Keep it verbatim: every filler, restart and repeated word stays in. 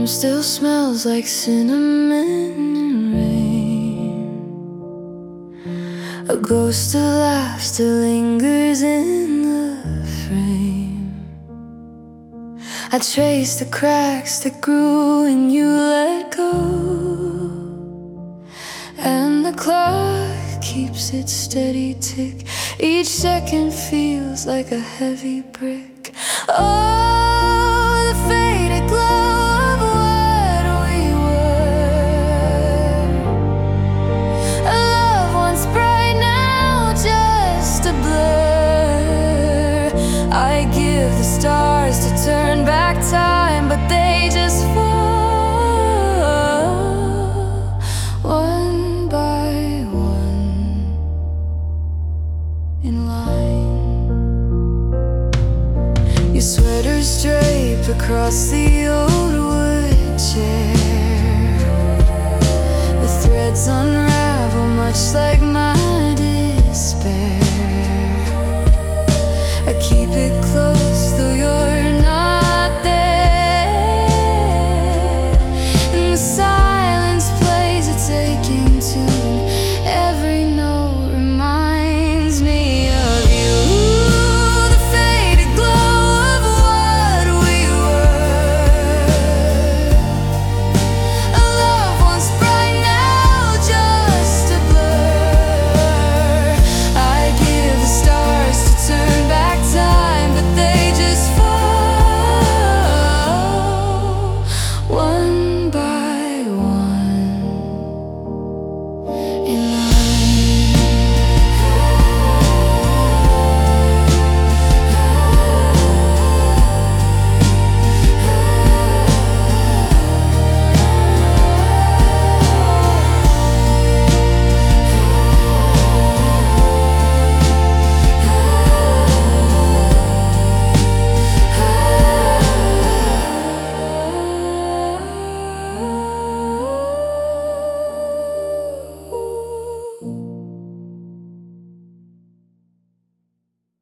still smells like cinnamon and rain. A ghost of life still lingers in the frame. I trace the cracks that grew when you let go, and the clock keeps its steady tick. Each second feels like a heavy brick. Oh,